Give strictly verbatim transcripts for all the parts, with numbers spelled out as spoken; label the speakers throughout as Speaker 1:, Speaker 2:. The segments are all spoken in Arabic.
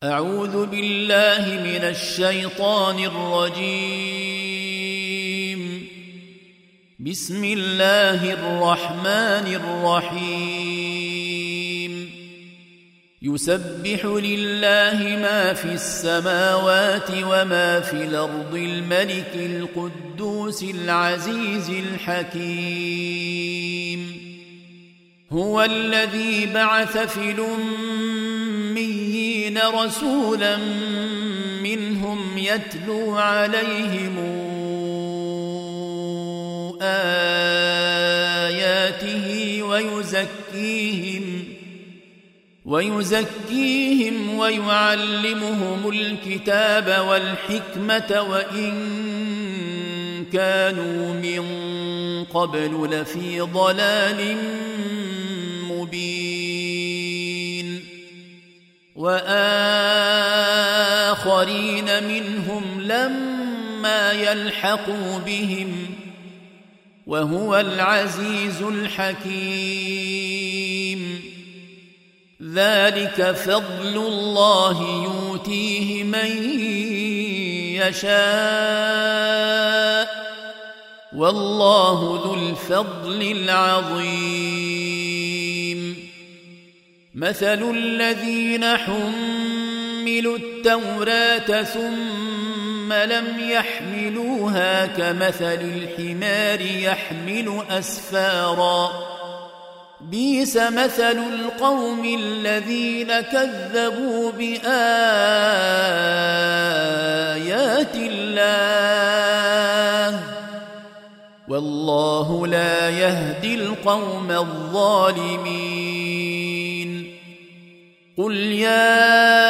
Speaker 1: أعوذ بالله من الشيطان الرجيم. بسم الله الرحمن الرحيم. يسبح لله ما في السماوات وما في الأرض الملك القدوس العزيز الحكيم. هو الذي بعث في الأميين رسولا منهم يتلو عليهم آياته ويزكيهم ويزكيهم ويعلمهم الكتاب والحكمة وإن كانوا من قبل لفي ضلال مبين. وآخرين منهم لما يلحقوا بهم وهو العزيز الحكيم. ذلك فضل الله يؤتيه من يشاء والله ذو الفضل العظيم. مثل الذين حملوا التوراة ثم لم يحملوها كمثل الحمار يحمل أسفارا بئس مثل القوم الذين كذبوا بآيات الله والله لا يهدي القوم الظالمين. قل يا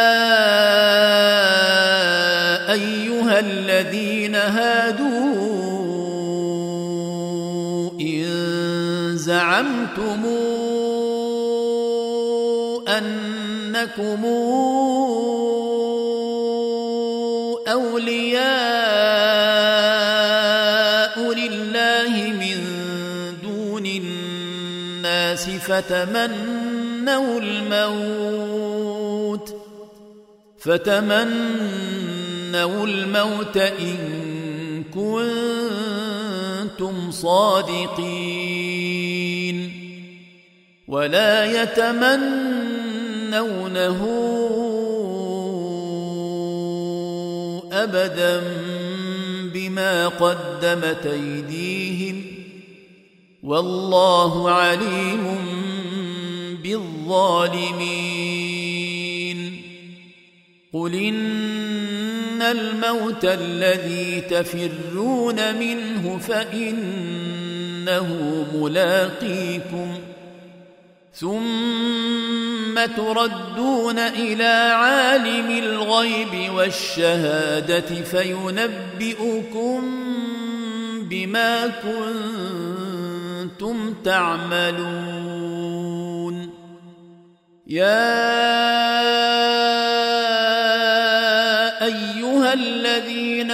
Speaker 1: أيها الذين هادوا إن زعمتم أنكم أولياء لله من دون الناس فتمنوا الموت فتمنوا الموت إن كنتم صادقين ولا يتمنونه أبدا بما قدمت أيديهم والله عليم بالظالمين. قل إن الموت الذي تفرون منه فإنه ملاقيكم ثم تردون إلى عالم الغيب والشهادة فينبئكم بما كنتم تعملون. يا أيها الذين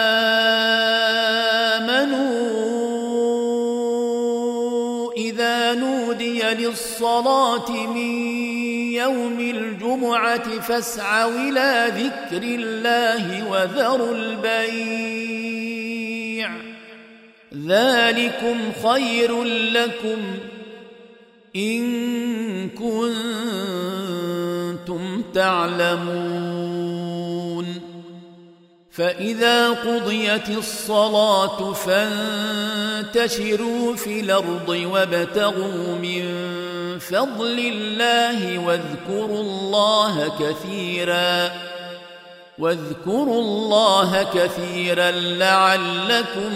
Speaker 1: آمنوا إذا نودي للصلاة من يوم الجمعة فاسعوا إلى ذكر الله وذروا البيع ذلكم خير لكم إن كنتم تعلمون. فإذا قضيت الصلاة فانتشروا في الأرض وابتغوا من فضل الله واذكروا الله كثيرا واذكروا الله كثيرا لعلكم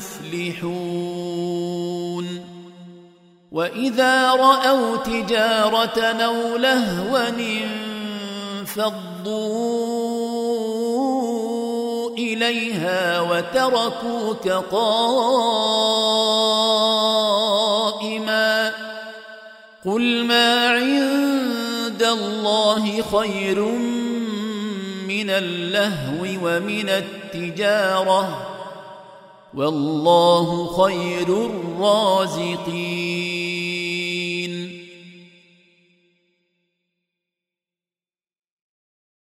Speaker 1: تفلحون. وإذا رأوا تجارة أو لهوا انفضوا إليها وتركوك قائما قل ما عند الله خير من اللهو ومن التجارة والله خير الرازقين.